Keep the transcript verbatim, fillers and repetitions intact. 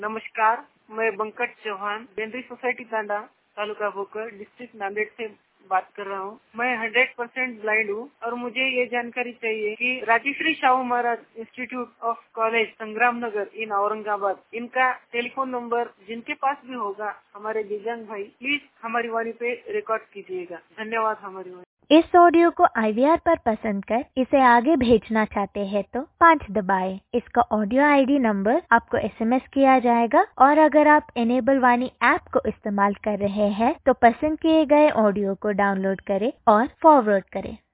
नमस्कार, मैं बंकट चौहान बेंद्री सोसाइटी तांडा तालुका भोकर डिस्ट्रिक्ट नांदेड़ से बात कर रहा हूँ। मैं हंड्रेड परसेंट ब्लाइंड हूँ और मुझे ये जानकारी चाहिए कि Rajshri Shahu Maharaj institute of college Sangram Nagar इन औरंगाबाद, इनका टेलीफोन नंबर जिनके पास भी होगा हमारे दिव्यांग भाई, प्लीज हमारी वाणी पे रिकॉर्ड कीजिएगा। धन्यवाद। हमारी वाणी इस ऑडियो को आई वी आर पर पसंद कर इसे आगे भेजना चाहते हैं तो पाँच दबाएं। इसका ऑडियो आई डी नंबर आपको एस एम एस किया जाएगा और अगर आप इनेबल वाणी ऐप को इस्तेमाल कर रहे हैं तो पसंद किए गए ऑडियो को डाउनलोड करें और फॉरवर्ड करें।